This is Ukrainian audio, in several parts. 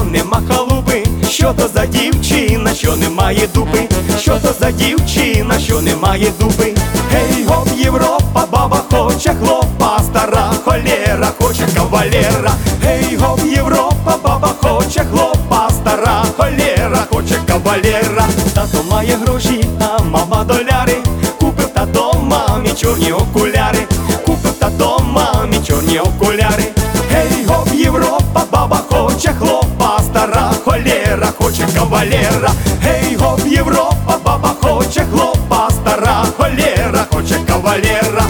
нема халупи, що то за дівчина, що не має дупи, що то за дівчина, що не має дупи. Гей, гоп, Європа, баба хоче хлопа, стара холєра хоче кавалера. Гей, гоп, Європа, баба хоче хлопа, стара холєра хоче кавалера. Тато має гроші, а мама доляри, купив тато мамі чорні окуляри, купив тато мамі чорні окуляри. Гей, гоп, Європа, баба хоче хлопа, стара холєра хоче кавалера. Гей, гоп, Європа, баба хоче хлопа, стара холєра хоче кавалера.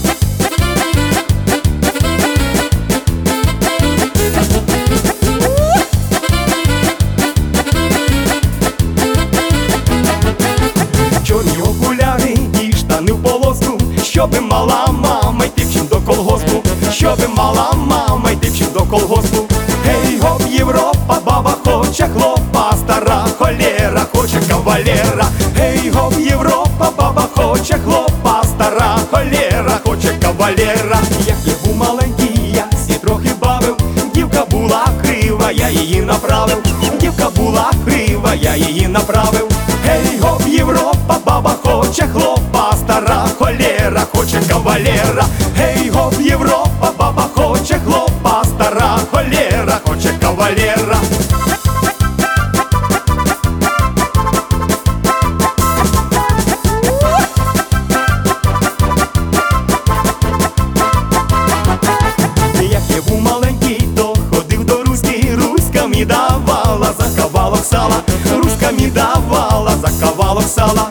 Чорні окуляри і штани в полоску, щоби мала мама йти вчим до колгоспу, щоби мала мама йти вчим до колгоспу. Гей, гоп, Європа, баба хоче хлопа, стара холєра хоче кавалера. Гей, гоп, Європа, баба хоче хлопа, стара холєра хоче кавалера. Як я був маленький, я сі трохи бавив, дівка була крива, я її направив, дівка була крива, я її направив. Гей, гоп, Європа, баба хоче хлопа, стара холєра хоче кавалера. Гей, гоп, Європа, баба хоче хлопа, стара холєра хоче кавалера. Як я був маленький, то ходив до Руськи, Руська мені давала за кавалок сала, Руська мені давала за кавалок сала.